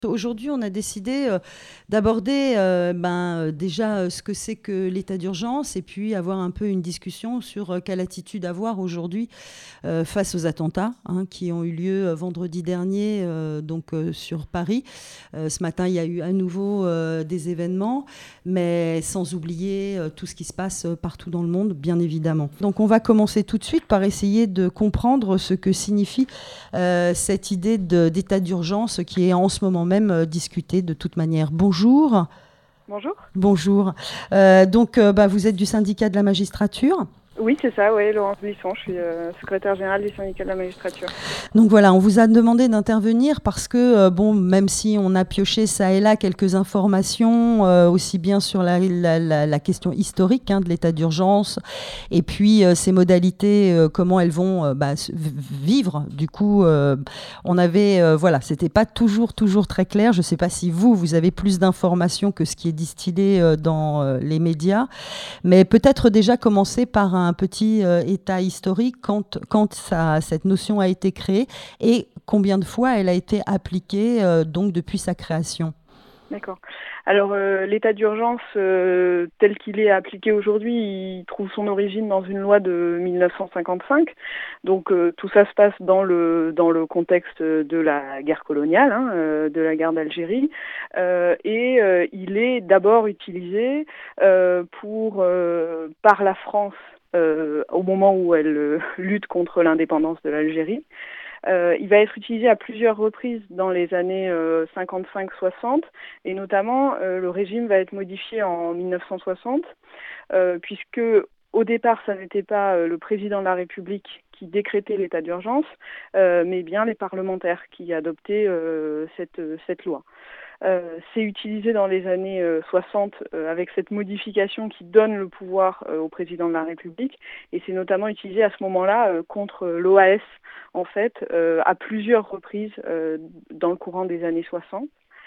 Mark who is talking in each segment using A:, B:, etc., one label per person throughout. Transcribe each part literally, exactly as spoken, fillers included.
A: Aujourd'hui, on a décidé euh, d'aborder euh, ben, euh, déjà euh, ce que c'est que l'état d'urgence et puis avoir un peu une discussion sur euh, quelle attitude avoir aujourd'hui euh, face aux attentats hein, qui ont eu lieu euh, vendredi dernier euh, donc, euh, sur Paris. Euh, ce matin, il y a eu à nouveau euh, des événements, mais sans oublier euh, tout ce qui se passe euh, partout dans le monde, bien évidemment. Donc on va commencer tout de suite par essayer de comprendre ce que signifie euh, cette idée de, d'état d'urgence qui est en ce moment même euh, discutée de toute manière. Bonjour.
B: Bonjour.
A: Bonjour. Euh, donc euh, bah, vous êtes du syndicat de la magistrature.
B: Oui, c'est ça, oui, Laurence Buisson, je suis euh, secrétaire générale du syndicat de la magistrature.
A: Donc voilà, on vous a demandé d'intervenir parce que, euh, bon, même si on a pioché ça et là quelques informations, euh, aussi bien sur la, la, la, la question historique hein, de l'état d'urgence, et puis euh, ces modalités, euh, comment elles vont euh, bah, vivre, du coup, euh, on avait, euh, voilà, c'était pas toujours, toujours très clair. Je ne sais pas si vous, vous avez plus d'informations que ce qui est distillé euh, dans euh, les médias. Mais peut-être déjà commencer par un petit euh, état historique quand, quand ça, cette notion a été créée et combien de fois elle a été appliquée euh, donc depuis sa création.
B: D'accord. Alors, euh, l'état d'urgence euh, tel qu'il est appliqué aujourd'hui, il trouve son origine dans une loi de mille neuf cent cinquante-cinq. Donc, euh, tout ça se passe dans le dans le contexte de la guerre coloniale, hein, euh, de la guerre d'Algérie, Euh, et euh, il est d'abord utilisé euh, pour euh, par la France euh, au moment où elle euh, lutte contre l'indépendance de l'Algérie. Euh, il va être utilisé à plusieurs reprises dans les années euh, cinquante-cinq soixante et notamment euh, le régime va être modifié en mille neuf cent soixante euh, puisque au départ ça n'était pas euh, le président de la République qui décrétait l'état d'urgence, euh, mais bien les parlementaires qui adoptaient euh, cette, cette loi. Euh, c'est utilisé dans les années euh, soixante euh, avec cette modification qui donne le pouvoir euh, au président de la République et c'est notamment utilisé à ce moment-là euh, contre l'O A S en fait euh, à plusieurs reprises euh, dans le courant des années soixante.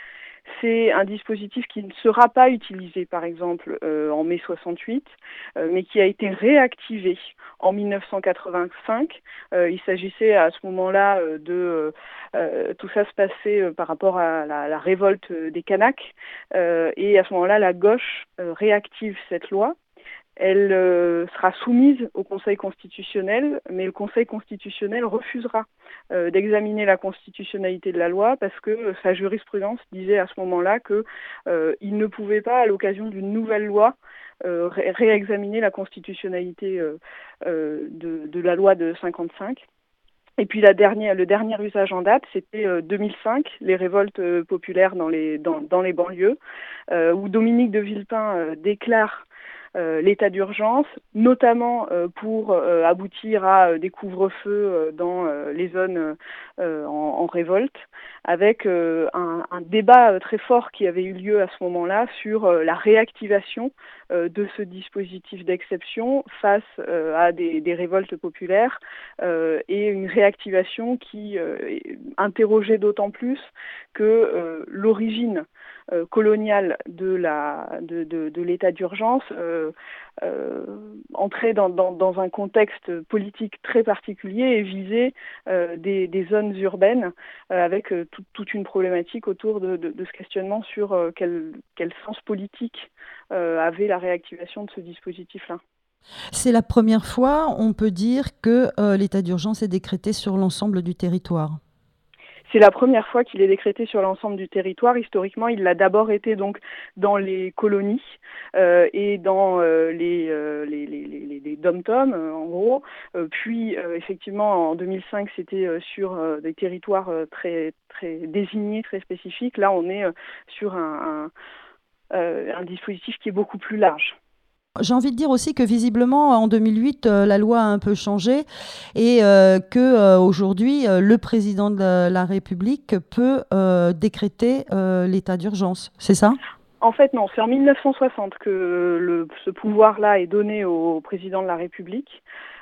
B: C'est un dispositif qui ne sera pas utilisé, par exemple, euh, en mai soixante-huit, euh, mais qui a été réactivé en mille neuf cent quatre-vingt-cinq. Euh, il s'agissait à ce moment-là euh, de... Euh, tout ça se passait euh, par rapport à la, la révolte des Kanaks. Euh, et à ce moment-là, la gauche euh, réactive cette loi. Elle euh, sera soumise au Conseil constitutionnel, mais le Conseil constitutionnel refusera euh, d'examiner la constitutionnalité de la loi parce que euh, sa jurisprudence disait à ce moment-là que euh, il ne pouvait pas, à l'occasion d'une nouvelle loi, euh, ré- réexaminer la constitutionnalité euh, euh, de, de la loi de cinquante-cinq. Et puis la dernière, le dernier usage en date, c'était euh, deux mille cinq, les révoltes euh, populaires dans les, dans, dans les banlieues, euh, où Dominique de Villepin euh, déclare euh, l'état d'urgence, notamment euh, pour euh, aboutir à euh, des couvre-feux euh, dans euh, les zones euh, en, en révolte, avec euh, un, un débat euh, très fort qui avait eu lieu à ce moment-là sur euh, la réactivation euh, de ce dispositif d'exception face euh, à des, des révoltes populaires euh, et une réactivation qui euh, interrogeait d'autant plus que euh, l'origine euh, coloniale de la de, de, de l'état d'urgence euh, euh, entrait dans, dans, dans un contexte politique très particulier et visait euh, des, des zones urbaines euh, avec euh, tout, toute une problématique autour de, de, de ce questionnement sur euh, quel, quel sens politique euh, avait la réactivation de ce dispositif-là.
A: C'est la première fois, on peut dire, que euh, l'état d'urgence est décrété sur l'ensemble du territoire.
B: C'est la première fois qu'il est décrété sur l'ensemble du territoire. Historiquement, il l'a d'abord été donc dans les colonies euh, et dans euh, les, euh, les, les, les, les dom-toms, euh, en gros. Euh, puis, euh, effectivement, en deux mille cinq, c'était euh, sur euh, des territoires euh, très, très désignés, très spécifiques. Là, on est euh, sur un, un, euh, un dispositif qui est beaucoup plus large.
A: J'ai envie de dire aussi que visiblement, en deux mille huit, euh, la loi a un peu changé et euh, que euh, aujourd'hui, euh, le président de la, la République peut euh, décréter euh, l'état d'urgence. C'est ça?
B: En fait, non, c'est en mille neuf cent soixante que le, ce pouvoir-là est donné au président de la République.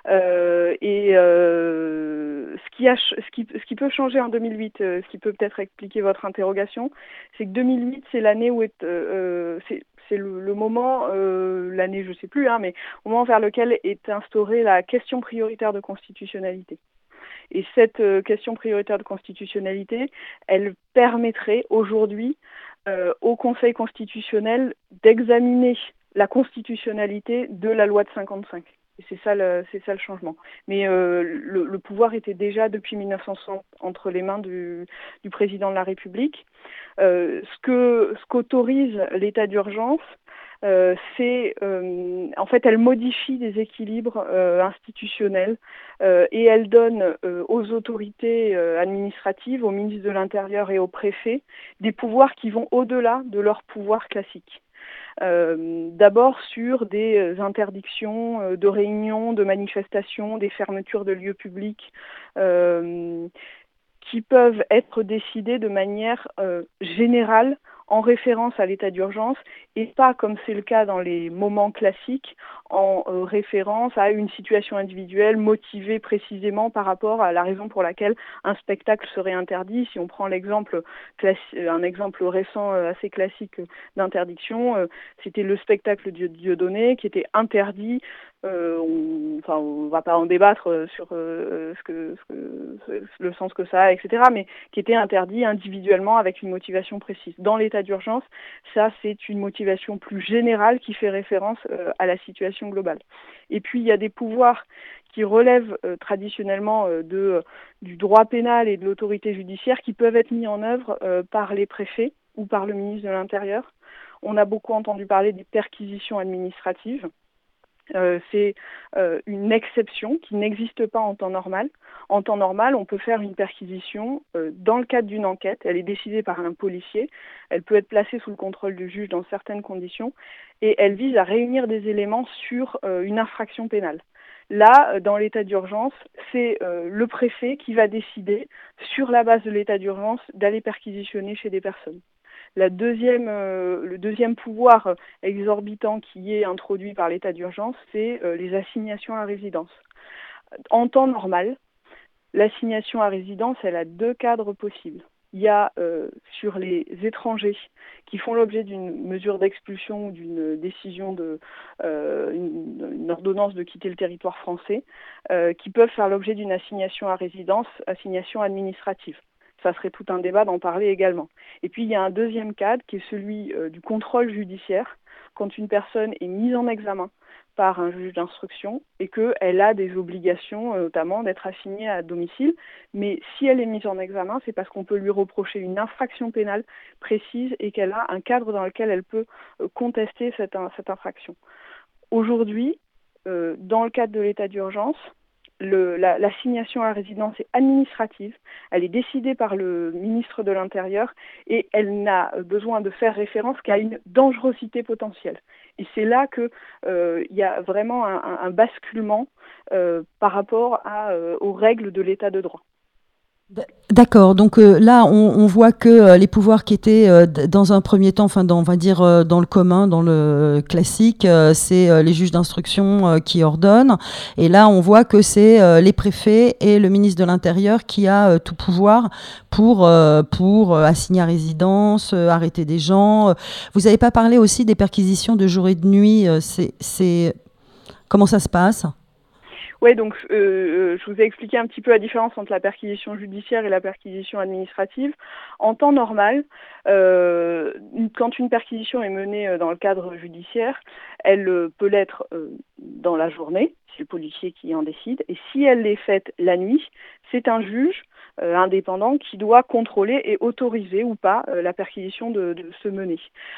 B: Euh, et euh, ce, qui a, ce, qui, ce qui peut changer en deux mille huit, euh, ce qui peut peut-être expliquer votre interrogation, c'est que deux mille huit, c'est l'année où est, euh, c'est, c'est le, le moment, euh, l'année je sais plus, hein, mais au moment vers lequel est instaurée la question prioritaire de constitutionnalité. Et cette euh, question prioritaire de constitutionnalité, elle permettrait aujourd'hui euh, au Conseil constitutionnel d'examiner la constitutionnalité de la loi de cinquante-cinq. Et c'est ça le, c'est ça le changement. Mais euh, le, le pouvoir était déjà depuis mille neuf cent soixante entre les mains du, du président de la République. Euh, ce que ce qu'autorise l'état d'urgence, euh, c'est euh, en fait elle modifie des équilibres euh, institutionnels euh, et elle donne euh, aux autorités euh, administratives, au ministre de l'Intérieur et au préfet, des pouvoirs qui vont au-delà de leurs pouvoirs classiques. Euh, d'abord sur des interdictions euh, de réunions, de manifestations, des fermetures de lieux publics euh, qui peuvent être décidées de manière euh, générale en référence à l'état d'urgence et pas, comme c'est le cas dans les moments classiques, en euh, référence à une situation individuelle motivée précisément par rapport à la raison pour laquelle un spectacle serait interdit. Si on prend l'exemple, un exemple récent euh, assez classique d'interdiction, euh, c'était le spectacle de Dieudonné qui était interdit. Euh, on, enfin, on va pas en débattre sur euh, ce que, ce que, le sens que ça a, et cetera, mais qui était interdit individuellement avec une motivation précise. Dans l'état d'urgence, ça, c'est une motivation plus générale qui fait référence euh, à la situation globale. Et puis, il y a des pouvoirs qui relèvent euh, traditionnellement euh, de, euh, du droit pénal et de l'autorité judiciaire qui peuvent être mis en œuvre euh, par les préfets ou par le ministre de l'Intérieur. On a beaucoup entendu parler des perquisitions administratives. Euh, c'est euh, une exception qui n'existe pas en temps normal. En temps normal, on peut faire une perquisition euh, dans le cadre d'une enquête. Elle est décidée par un policier. Elle peut être placée sous le contrôle du juge dans certaines conditions et elle vise à réunir des éléments sur euh, une infraction pénale. Là, dans l'état d'urgence, c'est euh, le préfet qui va décider, sur la base de l'état d'urgence, d'aller perquisitionner chez des personnes. La deuxième, euh, le deuxième pouvoir exorbitant qui est introduit par l'état d'urgence, c'est euh, les assignations à résidence. En temps normal, l'assignation à résidence, elle a deux cadres possibles. Il y a euh, sur les étrangers qui font l'objet d'une mesure d'expulsion ou d'une décision de euh, une, une ordonnance de quitter le territoire français, euh, qui peuvent faire l'objet d'une assignation à résidence, assignation administrative. Ça serait tout un débat d'en parler également. Et puis il y a un deuxième cadre qui est celui euh, du contrôle judiciaire, quand une personne est mise en examen par un juge d'instruction et qu'elle a des obligations, euh, notamment d'être assignée à domicile. Mais si elle est mise en examen, c'est parce qu'on peut lui reprocher une infraction pénale précise et qu'elle a un cadre dans lequel elle peut euh, contester cette, cette infraction. Aujourd'hui, euh, dans le cadre de l'état d'urgence, Le, la, l'assignation à résidence est administrative, elle est décidée par le ministre de l'Intérieur et elle n'a besoin de faire référence qu'à une dangerosité potentielle. Et c'est là qu'il euh, y a vraiment un, un, un basculement euh, par rapport à, euh, aux règles de l'état de droit.
A: D'accord, donc euh, là on, on voit que euh, les pouvoirs qui étaient euh, d- dans un premier temps, enfin dans, on va dire euh, dans le commun, dans le classique, euh, c'est euh, les juges d'instruction euh, qui ordonnent, et là on voit que c'est euh, les préfets et le ministre de l'Intérieur qui a euh, tout pouvoir pour, euh, pour euh, assigner à résidence, euh, arrêter des gens. Vous n'avez pas parlé aussi des perquisitions de jour et de nuit, euh, c'est, c'est... comment ça se passe ?
B: Oui, donc euh, je vous ai expliqué un petit peu la différence entre la perquisition judiciaire et la perquisition administrative. En temps normal, euh, quand une perquisition est menée dans le cadre judiciaire, elle peut l'être euh, dans la journée, c'est le policier qui en décide, et si elle est faite la nuit, c'est un juge euh, indépendant qui doit contrôler et autoriser ou pas euh, la perquisition de, de se mener.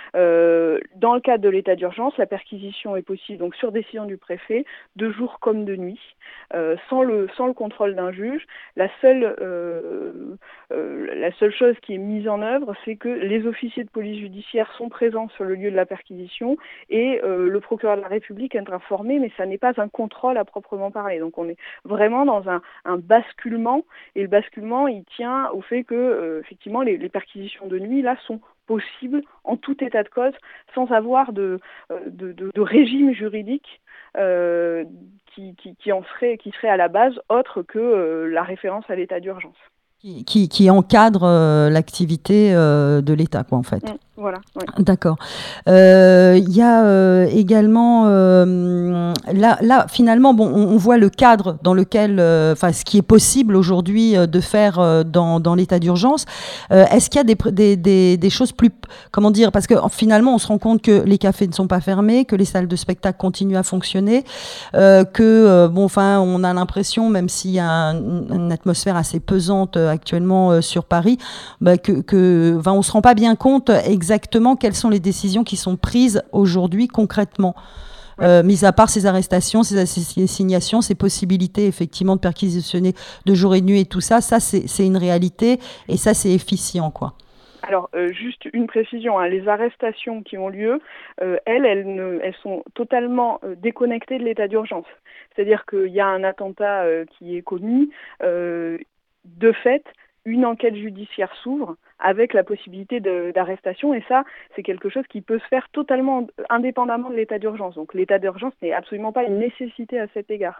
B: Euh, dans le cadre de l'état d'urgence, la perquisition est possible donc sur décision du préfet, de jour comme de nuit. Euh, sans le sans le contrôle d'un juge, la seule euh, euh, la seule chose qui est mise en œuvre, c'est que les officiers de police judiciaire sont présents sur le lieu de la perquisition et euh, le procureur de la République est informé, mais ça n'est pas un contrôle à proprement parler. Donc on est vraiment dans un, un basculement et le basculement il tient au fait que euh, effectivement les, les perquisitions de nuit là sont possibles en tout état de cause sans avoir de, de, de, de régime juridique euh, qui, qui, qui en serait, qui serait à la base autre que euh, la référence à l'état d'urgence.
A: Qui, qui, qui encadre euh, l'activité euh, de l'État, quoi, en fait.
B: Mmh. Voilà, ouais.
A: D'accord. Euh, Il y a euh, également euh, là, là, finalement, bon, on, on voit le cadre dans lequel, euh, enfin, ce qui est possible aujourd'hui euh, de faire euh, dans, dans l'état d'urgence. Euh, est-ce qu'il y a des, pr- des, des, des choses plus, comment dire, parce que finalement, on se rend compte que les cafés ne sont pas fermés, que les salles de spectacle continuent à fonctionner, euh, que euh, bon, enfin, on a l'impression, même s'il y a un- une atmosphère assez pesante euh, actuellement euh, sur Paris, bah, que, que enfin, on se rend pas bien compte exactement quelles sont les décisions qui sont prises aujourd'hui concrètement.
B: Ouais.
A: Euh, mis à part ces arrestations, ces assignations, ces possibilités effectivement de perquisitionner de jour et de nuit et tout ça, ça c'est, c'est une réalité et ça c'est efficient quoi.
B: Alors, euh, juste une précision, hein, les arrestations qui ont lieu, euh, elles, elles, ne, elles sont totalement euh, déconnectées de l'état d'urgence. C'est-à-dire qu'il y a un attentat euh, qui est commis, euh, de fait, une enquête judiciaire s'ouvre avec la possibilité de, d'arrestation, et ça, c'est quelque chose qui peut se faire totalement indépendamment de l'état d'urgence. Donc l'état d'urgence n'est absolument pas une nécessité à cet égard.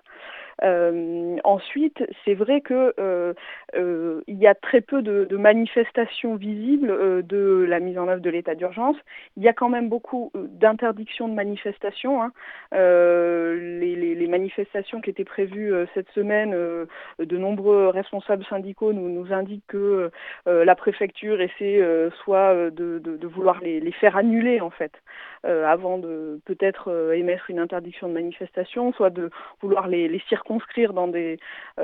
B: Euh, ensuite, c'est vrai que euh, euh, il y a très peu de, de manifestations visibles euh, de la mise en œuvre de l'état d'urgence. Il y a quand même beaucoup d'interdictions de manifestations. Hein. Euh, les, les, les manifestations qui étaient prévues euh, cette semaine, euh, de nombreux responsables syndicaux nous, nous indiquent que euh, la préfecture essaie euh, soit de, de, de vouloir les, les faire annuler en fait, euh, avant de peut-être euh, émettre une interdiction de manifestation, soit de vouloir les, les circonscrire dans des,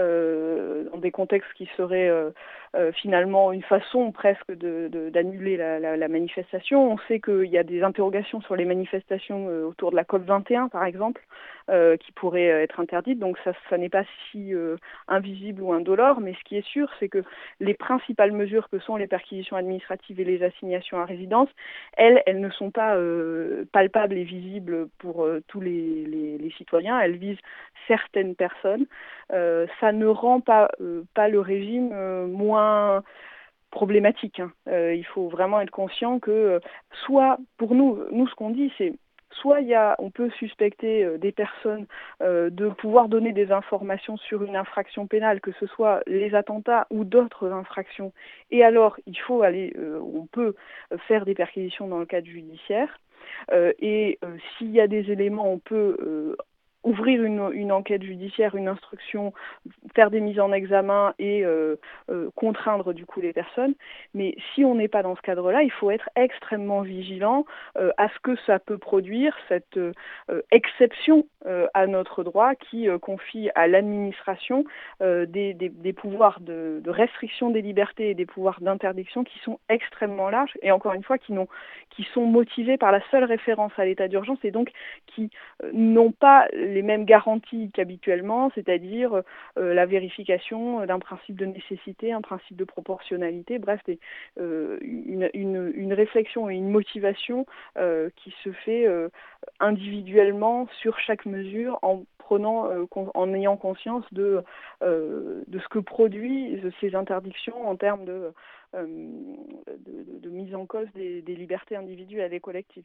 B: euh, dans des contextes qui seraient euh, euh, finalement une façon presque de, de, d'annuler la, la, la manifestation. On sait qu'il y a des interrogations sur les manifestations euh, autour de la COP vingt et un, par exemple, euh, qui pourraient être interdites. Donc ça, ça n'est pas si euh, invisible ou indolore, mais ce qui est sûr, c'est que les principales mesures que sont les perquisitions administratives et les assignations à résidence, elles, elles ne sont pas euh, palpables et visibles pour euh, tous les, les, les citoyens. Elles visent certaines personnes. Euh, ça ne rend pas, euh, pas le régime euh, moins problématique. Hein. Euh, il faut vraiment être conscient que euh, soit, pour nous, nous ce qu'on dit, c'est soit il y a, on peut suspecter euh, des personnes euh, de pouvoir donner des informations sur une infraction pénale, que ce soit les attentats ou d'autres infractions. Et alors, il faut aller, euh, on peut faire des perquisitions dans le cadre judiciaire. Euh, et euh, s'il y a des éléments, on peut euh, ouvrir une, une enquête judiciaire, une instruction, faire des mises en examen et euh, euh, contraindre du coup les personnes. Mais si on n'est pas dans ce cadre-là, il faut être extrêmement vigilant euh, à ce que ça peut produire, cette euh, exception euh, à notre droit qui euh, confie à l'administration euh, des, des, des pouvoirs de, de restriction des libertés et des pouvoirs d'interdiction qui sont extrêmement larges et encore une fois qui, n'ont, qui sont motivés par la seule référence à l'état d'urgence et donc qui euh, n'ont pas les mêmes garanties qu'habituellement, c'est-à-dire euh, la vérification d'un principe de nécessité, un principe de proportionnalité, bref, des, euh, une, une, une réflexion et une motivation euh, qui se fait euh, individuellement sur chaque mesure en prenant, euh, en ayant conscience de, euh, de ce que produisent ces interdictions en termes de, euh, de, de, de mise en cause des, des libertés individuelles et collectives.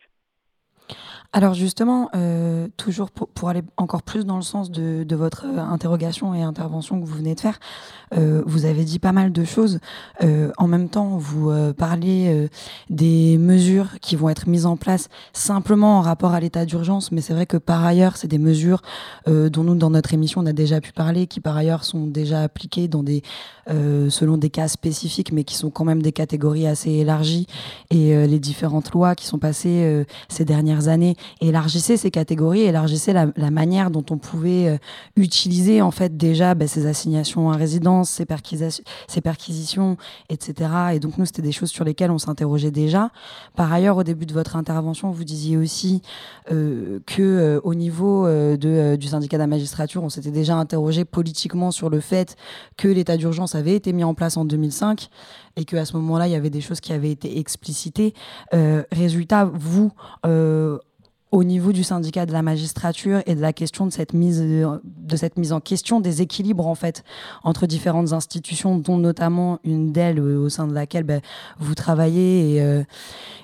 C: Alors justement, euh, toujours pour, pour aller encore plus dans le sens de, de votre euh, interrogation et intervention que vous venez de faire, euh, vous avez dit pas mal de choses. Euh, en même temps, vous euh, parlez euh, des mesures qui vont être mises en place simplement en rapport à l'état d'urgence, mais c'est vrai que par ailleurs, c'est des mesures euh, dont nous, dans notre émission, on a déjà pu parler, qui par ailleurs sont déjà appliquées dans des, euh, selon des cas spécifiques, mais qui sont quand même des catégories assez élargies. Et euh, les différentes lois qui sont passées euh, ces dernières années élargissaient ces catégories, élargissaient la, la manière dont on pouvait euh, utiliser en fait déjà bah, ces assignations à résidence, ces, perquisa- ces perquisitions, et cetera. Et donc nous, c'était des choses sur lesquelles on s'interrogeait déjà. Par ailleurs, au début de votre intervention, vous disiez aussi euh, que euh, au niveau euh, de, euh, du syndicat de la magistrature, on s'était déjà interrogé politiquement sur le fait que l'état d'urgence avait été mis en place en deux mille cinq et qu'à ce moment-là, il y avait des choses qui avaient été explicitées. Euh, résultat, vous, euh, au niveau du syndicat de la magistrature et de la question de cette mise, de cette mise en question des équilibres en fait entre différentes institutions, dont notamment une d'elles au sein de laquelle ben, vous travaillez et, euh,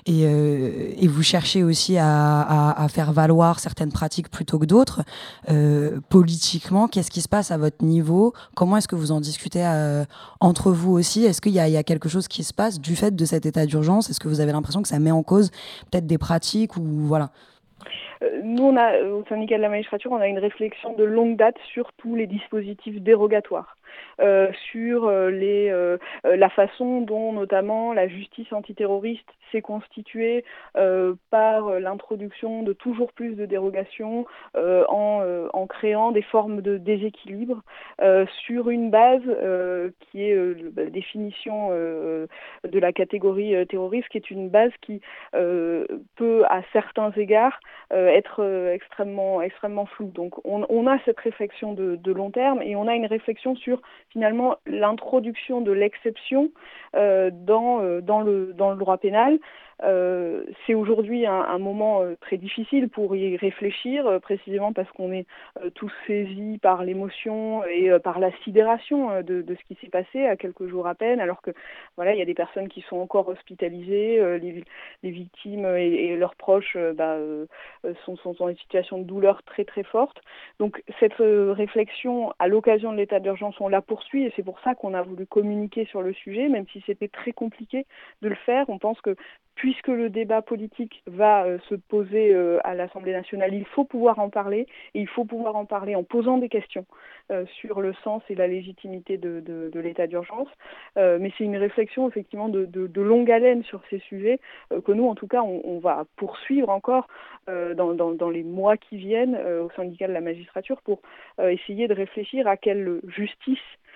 C: et, euh, et vous cherchez aussi à, à, à faire valoir certaines pratiques plutôt que d'autres. Euh, politiquement, qu'est-ce qui se passe à votre niveau? Comment est-ce que vous en discutez euh, entre vous aussi? Est-ce qu'il y a, il y a quelque chose qui se passe du fait de cet état d'urgence? Est-ce que vous avez l'impression que ça met en cause peut-être des pratiques ou voilà?
B: Nous, on a, au syndicat de la magistrature, on a une réflexion de longue date sur tous les dispositifs dérogatoires, euh, sur euh, les, euh, la façon dont, notamment, la justice antiterroriste s'est constituée euh, par l'introduction de toujours plus de dérogations euh, en, euh, en créant des formes de déséquilibre euh, sur une base euh, qui est euh, la définition euh, de la catégorie euh, terroriste, qui est une base qui euh, peut, à certains égards, euh, être euh, extrêmement, extrêmement floue. Donc on, on a cette réflexion de, de long terme et on a une réflexion sur finalement l'introduction de l'exception euh, dans, euh, dans, le, dans le droit pénal. Euh, c'est aujourd'hui un, un moment euh, très difficile pour y réfléchir, euh, précisément parce qu'on est euh, tous saisis par l'émotion et euh, par la sidération euh, de, de ce qui s'est passé à quelques jours à peine, alors que voilà, il y a des personnes qui sont encore hospitalisées, euh, les, les victimes et, et leurs proches euh, bah, euh, sont, sont dans une situation de douleur très très forte. Donc cette euh, réflexion à l'occasion de l'état d'urgence, on la poursuit et c'est pour ça qu'on a voulu communiquer sur le sujet, même si c'était très compliqué de le faire. On pense que puisque le débat politique va euh, se poser euh, à l'Assemblée nationale, il faut pouvoir en parler, et il faut pouvoir en parler en posant des questions euh, sur le sens et la légitimité de, de, de l'état d'urgence. Euh, mais c'est une réflexion effectivement de, de, de longue haleine sur ces sujets euh, que nous, en tout cas, on, on va poursuivre encore euh, dans, dans, dans les mois qui viennent euh, au syndicat de la magistrature pour euh, essayer de réfléchir à quelle justice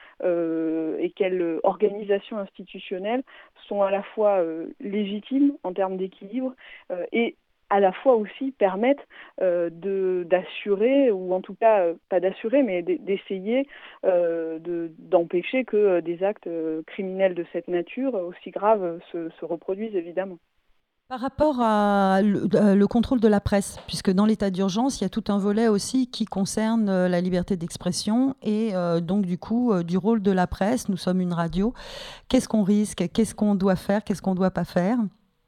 B: Euh, et quelles organisations institutionnelles sont à la fois euh, légitimes en termes d'équilibre euh, et à la fois aussi permettent euh, de, d'assurer, ou en tout cas, euh, pas d'assurer, mais d'essayer euh, de, d'empêcher que euh, des actes euh, criminels de cette nature, aussi graves, se, se reproduisent évidemment.
A: Par rapport à le, euh, le contrôle de la presse, puisque dans l'état d'urgence, il y a tout un volet aussi qui concerne euh, la liberté d'expression et euh, donc du coup euh, du rôle de la presse. Nous sommes une radio. Qu'est-ce qu'on risque? Qu'est-ce qu'on doit faire? Qu'est-ce qu'on ne doit pas faire?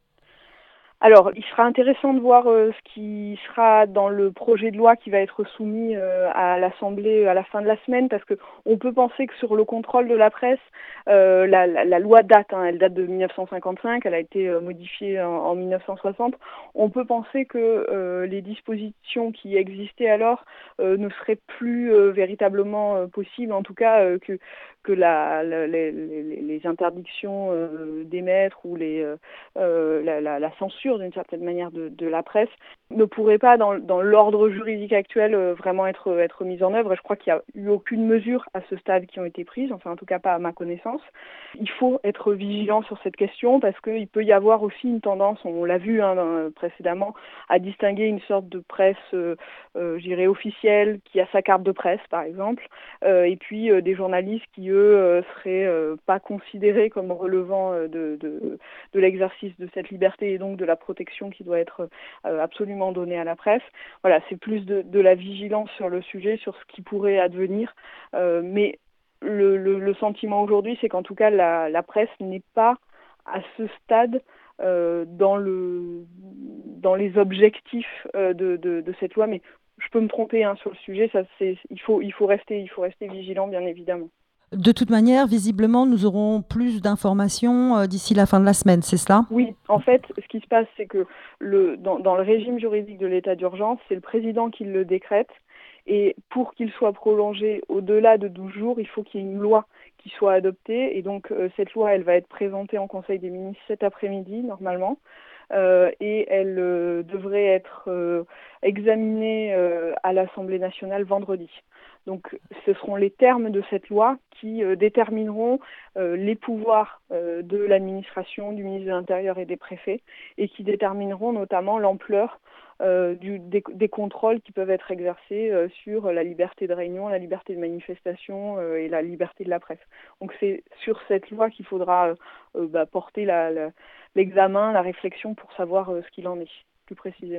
B: Alors, il sera intéressant de voir euh, ce qui sera dans le projet de loi qui va être soumis euh, à l'Assemblée à la fin de la semaine, parce que on peut penser que sur le contrôle de la presse, euh, la, la, la loi date, hein, elle date de mille neuf cent cinquante-cinq, elle a été euh, modifiée en, en mille neuf cent soixante. On peut penser que euh, les dispositions qui existaient alors euh, ne seraient plus euh, véritablement euh, possibles, en tout cas euh, que que la, la, les, les, les interdictions euh, d'émettre ou les, euh, la, la, la censure d'une certaine manière de, de la presse ne pourrait pas dans, dans l'ordre juridique actuel euh, vraiment être, être mise en œuvre. Et je crois qu'il n'y a eu aucune mesure à ce stade qui ont été prises, enfin en tout cas pas à ma connaissance. Il faut être vigilant sur cette question parce qu'il peut y avoir aussi une tendance, on l'a vu hein, dans, précédemment, à distinguer une sorte de presse, euh, euh, je dirais officielle, qui a sa carte de presse par exemple, euh, et puis euh, des journalistes qui eux euh, seraient euh, pas considérés comme relevant euh, de, de, de l'exercice de cette liberté et donc de la protection qui doit être euh, absolument donnée à la presse. Voilà, c'est plus de, de la vigilance sur le sujet, sur ce qui pourrait advenir, euh, mais le, le, le sentiment aujourd'hui, c'est qu'en tout cas la, la presse n'est pas à ce stade euh, dans, le, dans les objectifs euh, de, de, de cette loi, mais je peux me tromper hein, sur le sujet, ça, c'est, il, faut, il, faut rester, il faut rester vigilant bien évidemment.
A: De toute manière, visiblement, nous aurons plus d'informations euh, d'ici la fin de la semaine, c'est cela?
B: Oui, en fait, ce qui se passe, c'est que le, dans, dans le régime juridique de l'état d'urgence, c'est le président qui le décrète. Et pour qu'il soit prolongé au-delà de douze jours, il faut qu'il y ait une loi qui soit adoptée. Et donc, euh, cette loi, elle va être présentée en Conseil des ministres cet après-midi, normalement. Euh, et elle euh, devrait être euh, examinée euh, à l'Assemblée nationale vendredi. Donc ce seront les termes de cette loi qui euh, détermineront euh, les pouvoirs euh, de l'administration, du ministre de l'Intérieur et des préfets, et qui détermineront notamment l'ampleur euh, du, des, des contrôles qui peuvent être exercés euh, sur la liberté de réunion, la liberté de manifestation euh, et la liberté de la presse. Donc c'est sur cette loi qu'il faudra euh, bah, porter la, la, l'examen, la réflexion pour savoir euh, ce qu'il en est plus précisément.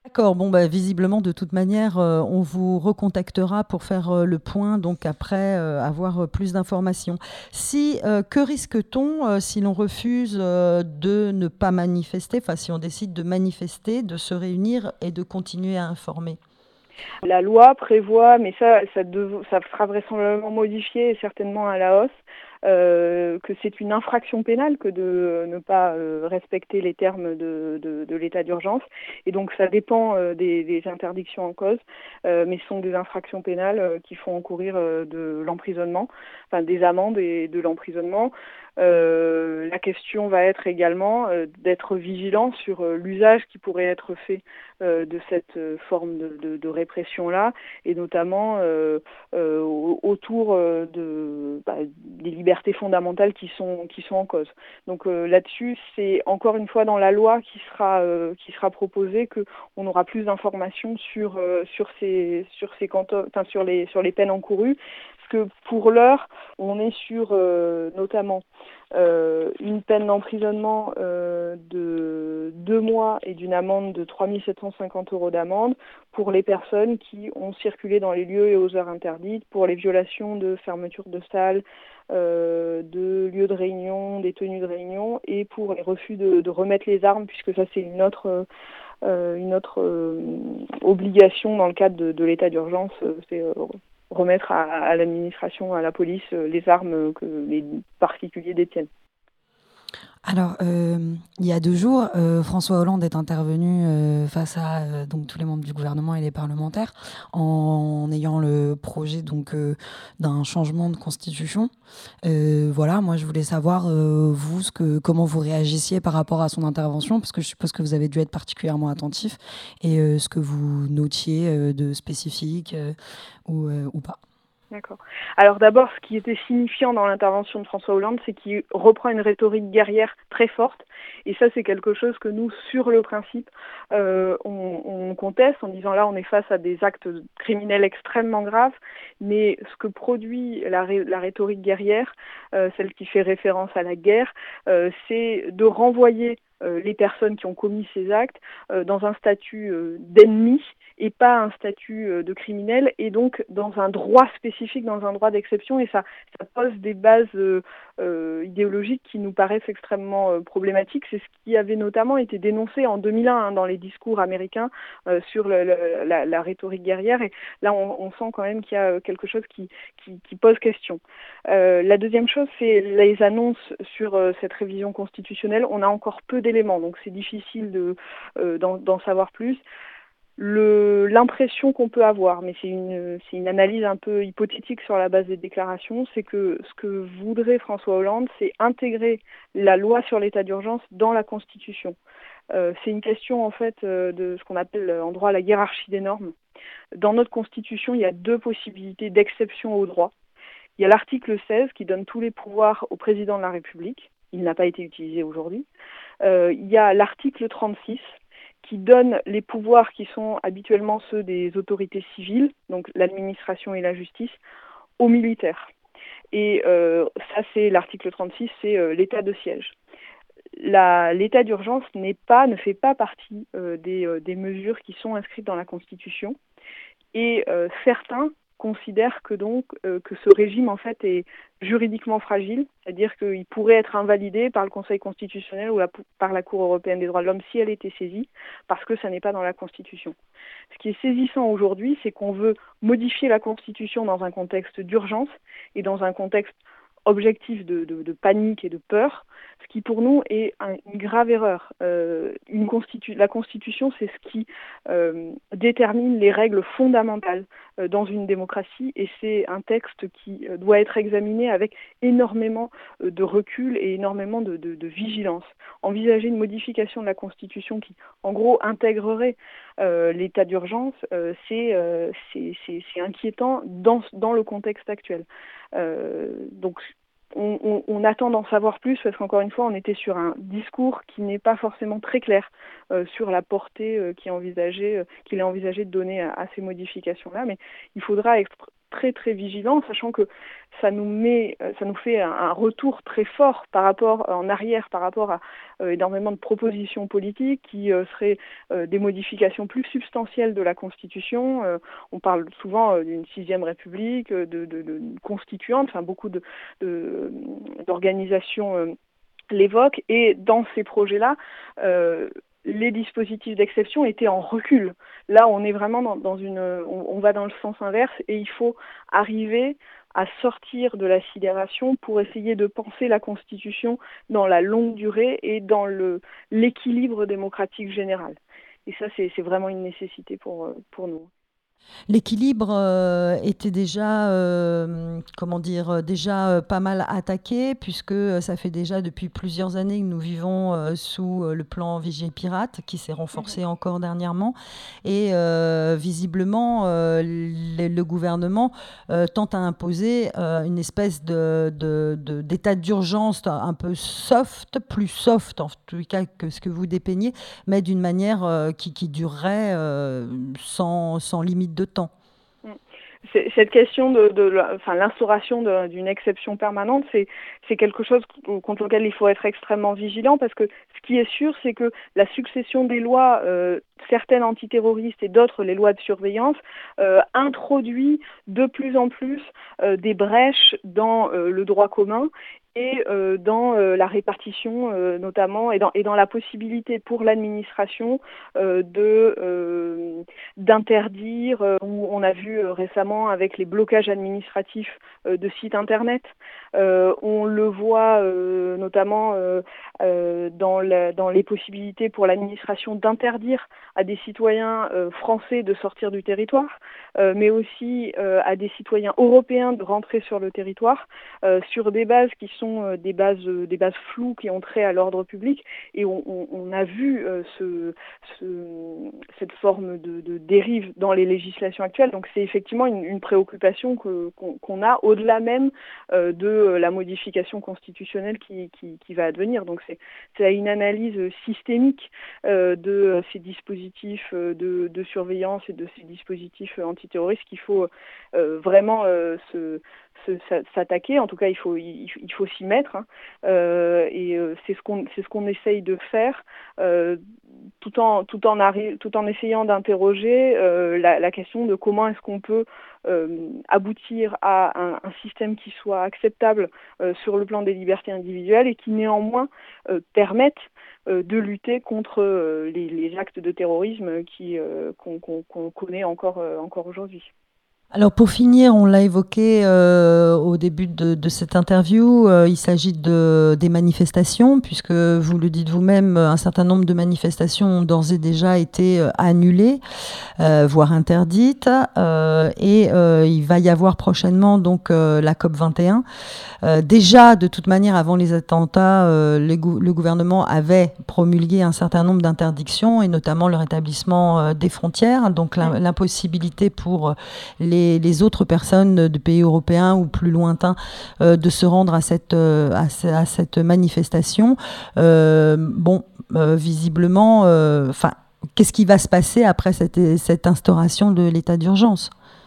A: D'accord, bon, bah, visiblement, de toute manière, euh, on vous recontactera pour faire euh, le point, donc après euh, avoir euh, plus d'informations. Si, euh, que risque-t-on euh, si l'on refuse euh, de ne pas manifester, enfin si on décide de manifester, de se réunir et de continuer à informer?
B: La loi prévoit, mais ça, ça, dev- ça sera vraisemblablement modifié et certainement à la hausse, euh, que c'est une infraction pénale que de ne pas euh, respecter les termes de, de, de l'état d'urgence. Et donc ça dépend euh, des, des interdictions en cause, euh, mais ce sont des infractions pénales euh, qui font encourir euh, de l'emprisonnement, enfin des amendes et de l'emprisonnement. Euh, la question va être également euh, d'être vigilant sur euh, l'usage qui pourrait être fait euh, de cette euh, forme de, de, de répression-là, et notamment euh, euh, autour euh, de, bah, des libertés fondamentales qui sont, qui sont en cause. Donc euh, là-dessus, c'est encore une fois dans la loi qui sera, euh, qui sera proposé qu'on aura plus d'informations sur, euh, sur, ces, sur, ces canto- enfin, sur, les, sur les peines encourues. Parce que pour l'heure, on est sur euh, notamment euh, une peine d'emprisonnement euh, de deux mois et d'une amende de trois mille sept cent cinquante euros d'amende pour les personnes qui ont circulé dans les lieux et aux heures interdites, pour les violations de fermeture de salles, euh, de lieux de réunion, des tenues de réunion, et pour les refus de, de remettre les armes, puisque ça c'est une autre, euh, une autre euh, obligation dans le cadre de, de l'état d'urgence, euh, c'est euh, remettre à, à l'administration, à la police, euh, les armes que les particuliers détiennent.
C: Alors, euh, il y a deux jours, euh, François Hollande est intervenu euh, face à euh, donc tous les membres du gouvernement et les parlementaires en, en ayant le projet donc euh, d'un changement de constitution. Euh, voilà, moi je voulais savoir euh, vous ce que comment vous réagissiez par rapport à son intervention, parce que je suppose que vous avez dû être particulièrement attentif, et euh, ce que vous notiez euh, de spécifique euh, ou, euh, ou pas.
B: D'accord. Alors d'abord, ce qui était signifiant dans l'intervention de François Hollande, c'est qu'il reprend une rhétorique guerrière très forte. Et ça, c'est quelque chose que nous, sur le principe, euh, on, on conteste en disant là, on est face à des actes criminels extrêmement graves. Mais ce que produit la, ré- la rhétorique guerrière, euh, celle qui fait référence à la guerre, euh, c'est de renvoyer euh, les personnes qui ont commis ces actes euh, dans un statut euh, d'ennemi et pas un statut euh, de criminel, et donc dans un droit spécifique, dans un droit d'exception, et ça, ça pose des bases euh, euh, idéologiques qui nous paraissent extrêmement euh, problématiques. C'est ce qui avait notamment été dénoncé en deux mille un hein, dans les discours américains euh, sur le, le, la, la rhétorique guerrière, et là on, on sent quand même qu'il y a quelque chose qui, qui, qui pose question. Euh, la deuxième chose, c'est les annonces sur euh, cette révision constitutionnelle. On a encore peu d'éléments, donc c'est difficile de, euh, d'en, d'en savoir plus. Le, l'impression qu'on peut avoir, mais c'est une, c'est une analyse un peu hypothétique sur la base des déclarations, c'est que ce que voudrait François Hollande, c'est intégrer la loi sur l'état d'urgence dans la Constitution. Euh, c'est une question en fait euh, de ce qu'on appelle en droit la hiérarchie des normes. Dans notre Constitution, il y a deux possibilités d'exception au droit. Il y a l'article seize qui donne tous les pouvoirs au président de la République. Il n'a pas été utilisé aujourd'hui. Euh, il y a l'article trente-six qui donne les pouvoirs qui sont habituellement ceux des autorités civiles, donc l'administration et la justice, aux militaires. Et euh, ça, c'est l'article trente-six, c'est euh, l'état de siège. La, l'état d'urgence n'est pas, ne fait pas partie euh, des, euh, des mesures qui sont inscrites dans la Constitution. Et euh, certains considèrent que donc euh, que ce régime en fait est juridiquement fragile, c'est-à-dire qu'il pourrait être invalidé par le Conseil constitutionnel ou la, par la Cour européenne des droits de l'homme si elle était saisie, parce que ça n'est pas dans la Constitution. Ce qui est saisissant aujourd'hui, c'est qu'on veut modifier la Constitution dans un contexte d'urgence et dans un contexte objectif de, de, de panique et de peur, ce qui pour nous est un, une grave erreur. Euh, une constitu- la Constitution, c'est ce qui euh, détermine les règles fondamentales euh, dans une démocratie, et c'est un texte qui euh, doit être examiné avec énormément euh, de recul et énormément de, de, de vigilance. Envisager une modification de la Constitution qui, en gros, intégrerait euh, l'état d'urgence, euh, c'est, euh, c'est, c'est, c'est inquiétant dans, dans le contexte actuel. Euh, donc on, on, on attend d'en savoir plus, parce qu'encore une fois, on était sur un discours qui n'est pas forcément très clair euh, sur la portée euh, qui est envisagée, euh, qu'il est envisagé de donner à, à ces modifications-là, mais il faudra exp- très très vigilants, sachant que ça nous met, ça nous fait un, un retour très fort par rapport en arrière, par rapport à euh, énormément de propositions politiques qui euh, seraient euh, des modifications plus substantielles de la Constitution. Euh, on parle souvent euh, d'une sixième République, de, de, de constituante, enfin beaucoup de, de, d'organisations euh, l'évoquent, et dans ces projets-là, euh, les dispositifs d'exception étaient en recul. Là, on est vraiment dans, dans une, on, on va dans le sens inverse, et il faut arriver à sortir de la sidération pour essayer de penser la Constitution dans la longue durée et dans le, l'équilibre démocratique général. Et ça, c'est, c'est vraiment une nécessité pour, pour nous.
A: L'équilibre euh, était déjà, euh, comment dire, déjà euh, pas mal attaqué, puisque euh, ça fait déjà depuis plusieurs années que nous vivons euh, sous euh, le plan Vigipirate, qui s'est renforcé mmh. encore dernièrement. Et euh, visiblement, euh, le, le gouvernement euh, tente à imposer euh, une espèce de, de, de, d'état d'urgence un peu soft, plus soft en tout cas que ce que vous dépeignez, mais d'une manière euh, qui, qui durerait euh, sans, sans limite de temps.
B: C'est, cette question de, de enfin, l'instauration de, d'une exception permanente, c'est, c'est quelque chose contre lequel il faut être extrêmement vigilant, parce que ce qui est sûr, c'est que la succession des lois, euh, certaines antiterroristes et d'autres les lois de surveillance, euh, introduit de plus en plus euh, des brèches dans euh, le droit commun et euh, dans euh, la répartition euh, notamment, et dans, et dans la possibilité pour l'administration euh, de euh, d'interdire, euh, où on a vu euh, récemment avec les blocages administratifs euh, de sites internet, euh, on le voit euh, notamment euh, euh, dans, la, dans les possibilités pour l'administration d'interdire à des citoyens euh, français de sortir du territoire, euh, mais aussi euh, à des citoyens européens de rentrer sur le territoire, euh, sur des bases qui sont des bases, des bases floues qui ont trait à l'ordre public, et on, on, on a vu euh, ce, ce, cette forme de, de dérive dans les législations actuelles. Donc c'est effectivement une, une préoccupation que, qu'on, qu'on a au-delà même euh, de la modification constitutionnelle qui, qui, qui va advenir. Donc c'est, c'est une analyse systémique euh, de ces dispositifs de, de surveillance et de ces dispositifs antiterroristes qu'il faut euh, vraiment euh, se s'attaquer. En tout cas, il faut il, il faut s'y mettre, hein. euh, et euh, c'est ce qu'on c'est ce qu'on essaye de faire, euh, tout en tout en arri- tout en essayant d'interroger euh, la, la question de comment est-ce qu'on peut euh, aboutir à un, un système qui soit acceptable euh, sur le plan des libertés individuelles et qui néanmoins euh, permette euh, de lutter contre euh, les, les actes de terrorisme qui euh, qu'on, qu'on, qu'on connaît encore euh, encore aujourd'hui.
A: Alors pour finir, on l'a évoqué euh, au début de, de cette interview, euh, il s'agit de, des manifestations, puisque vous le dites vous-même, un certain nombre de manifestations ont d'ores et déjà été euh, annulées, euh, voire interdites, euh, et euh, il va y avoir prochainement donc euh, la COP vingt et un. Euh, déjà, de toute manière, avant les attentats, euh, le, gou- le gouvernement avait promulgué un certain nombre d'interdictions, et notamment le rétablissement euh, des frontières, donc l'im- l'impossibilité pour les, les autres personnes de pays européens ou plus lointains euh, de se rendre à cette, euh, à, ce- à cette manifestation. Euh, bon, euh, visiblement, enfin, euh, qu'est-ce qui va se passer après cette, cette instauration de l'état d'urgence ?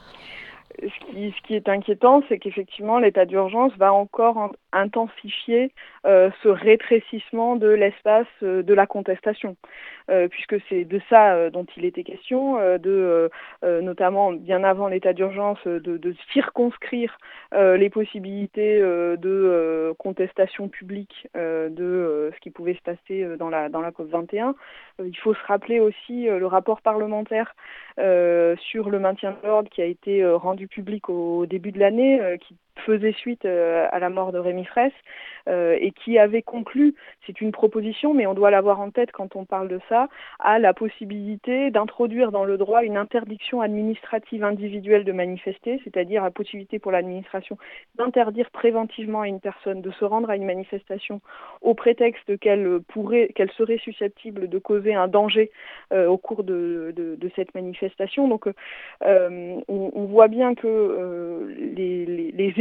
B: Ce qui, ce qui est inquiétant, c'est qu'effectivement, l'état d'urgence va encore en, intensifier euh, ce rétrécissement de l'espace euh, de la contestation, euh, puisque c'est de ça euh, dont il était question, euh, de euh, euh, notamment bien avant l'état d'urgence, euh, de, de circonscrire euh, les possibilités euh, de euh, contestation publique euh, de euh, ce qui pouvait se passer euh, dans la dans la COP vingt et un. Euh, il faut se rappeler aussi euh, le rapport parlementaire euh, sur le maintien de l'ordre qui a été euh, rendu public au, au début de l'année, euh, qui faisait suite euh, à la mort de Rémi Fraisse, euh, et qui avait conclu, c'est une proposition, mais on doit l'avoir en tête quand on parle de ça, à la possibilité d'introduire dans le droit une interdiction administrative individuelle de manifester, c'est-à-dire la possibilité pour l'administration d'interdire préventivement à une personne de se rendre à une manifestation au prétexte qu'elle pourrait, qu'elle serait susceptible de causer un danger euh, au cours de, de, de cette manifestation. Donc euh, on, on voit bien que euh, les, les, les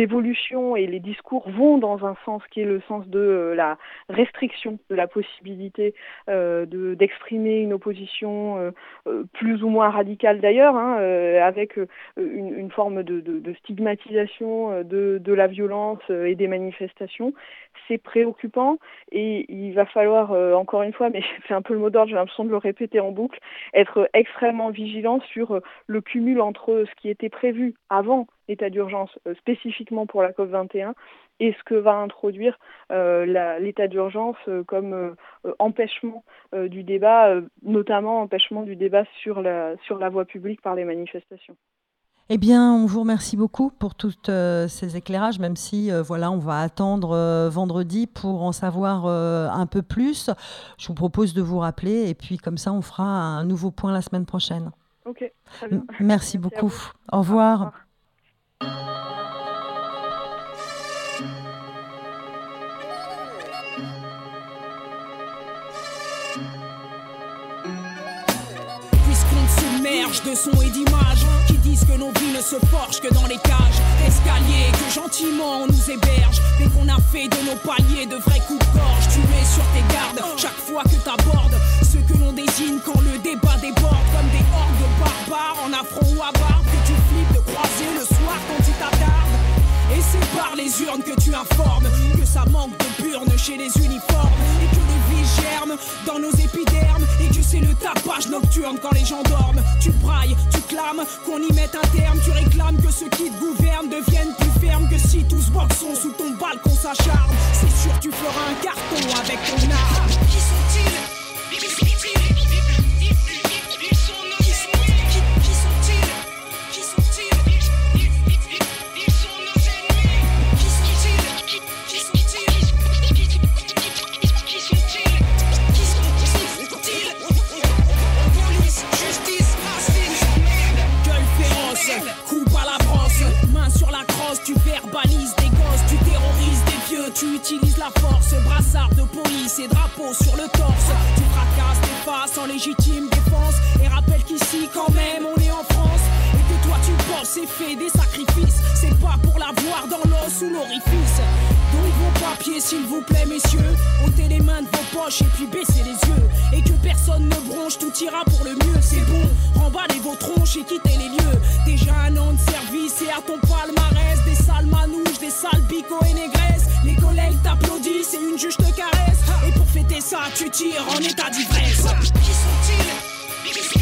B: l'évolution et les discours vont dans un sens qui est le sens de euh, la restriction de la possibilité euh, de, d'exprimer une opposition euh, euh, plus ou moins radicale d'ailleurs, hein, euh, avec euh, une, une forme de, de, de stigmatisation de, de la violence et des manifestations. C'est préoccupant et il va falloir, euh, encore une fois, mais c'est un peu le mot d'ordre, j'ai l'impression de le répéter en boucle, être extrêmement vigilant sur euh, le cumul entre ce qui était prévu avant l'état d'urgence, euh, spécifiquement pour la COP vingt et un, et ce que va introduire euh, la, l'état d'urgence euh, comme euh, empêchement euh, du débat, euh, notamment empêchement du débat sur la, sur la voie publique par les manifestations.
A: Eh bien, on vous remercie beaucoup pour tous euh, ces éclairages, même si euh, voilà, on va attendre euh, vendredi pour en savoir euh, un peu plus. Je vous propose de vous rappeler et puis comme ça, on fera un nouveau point la semaine prochaine.
B: Ok, très bien.
A: M- merci, merci beaucoup. Au revoir. Au revoir.
D: De sons et d'images qui disent que nos vies ne se forgent que dans les cages d'escalier, que gentiment on nous héberge dès qu'on a fait de nos paliers de vrais coups de gorge. Tu es sur tes gardes chaque fois que t'abordes ceux que l'on désigne quand le débat déborde, comme des hordes de barbares en affront ou à barbe que tu flippes de croiser le soir quand tu t'attardes. Et c'est par les urnes que tu informes que ça manque de burnes chez les uniformes et que le vice germe dans nos épidermes et que c'est le tapage nocturne quand les gens dorment. Tu brailles, tu clames qu'on y mette un terme. Tu réclames que ceux qui te gouvernent deviennent plus fermes que si tous boxons sous ton balcon s'acharne. C'est sûr tu feras un carton avec ton arme. Qui sont-ils? Qui sont-ils? Tu verbalises des gosses, tu terrorises des vieux, tu utilises la force, brassard de police et drapeau sur le torse. Tu fracasses des faces en légitime défense et rappelle qu'ici quand même on est en France et que toi tu bosses et fais des sacrifices. C'est pas pour l'avoir dans l'os ou l'orifice. Donc vos papiers s'il vous plaît messieurs, ôtez les mains de vos poches et puis baissez les yeux. Et que personne ne bronche, tout ira pour le mieux. C'est bon, remballez vos tronches et quittez les lieux. Déjà un an de service et à ton palmarès des sales manouches, des sales bicots et négresses. Les collègues t'applaudissent et une juge te caresse. Et pour fêter ça tu tires en état d'ivresse. Qui sont-ils? Qui sont-ils?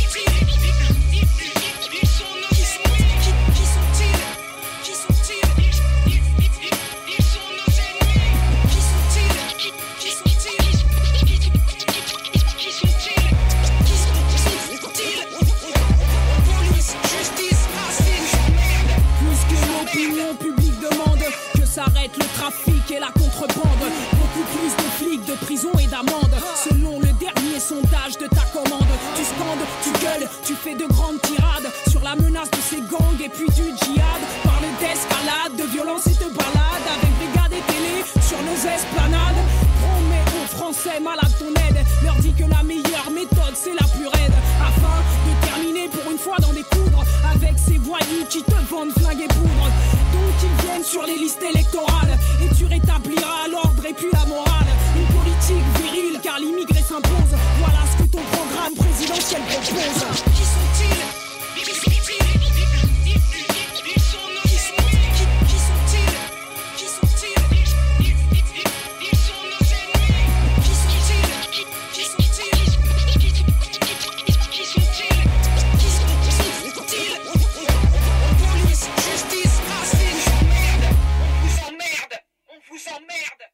D: S'arrête le trafic et la contrebande. Beaucoup plus de flics, de prison et d'amende. Selon le dernier sondage de ta commande. Tu scandes, tu gueules, tu fais de grandes tirades sur la menace de ces gangs et puis du djihad. Parle d'escalade, de violence et de balade avec brigade et télé sur nos esplanades. Promets aux Français malades ton aide. Leur dis que la meilleure méthode c'est la plus raide. Afin de terminer pour une fois dans des coudres avec ces voyous qui te vendent flingues et poudre. Donc ils viennent sur les listes électorales et tu rétabliras l'ordre et puis la morale. Une politique virile car l'immigré s'impose. Voilà ce que ton programme présidentiel propose. Qui sont-ils? Qui sont-ils? Vous emmerde!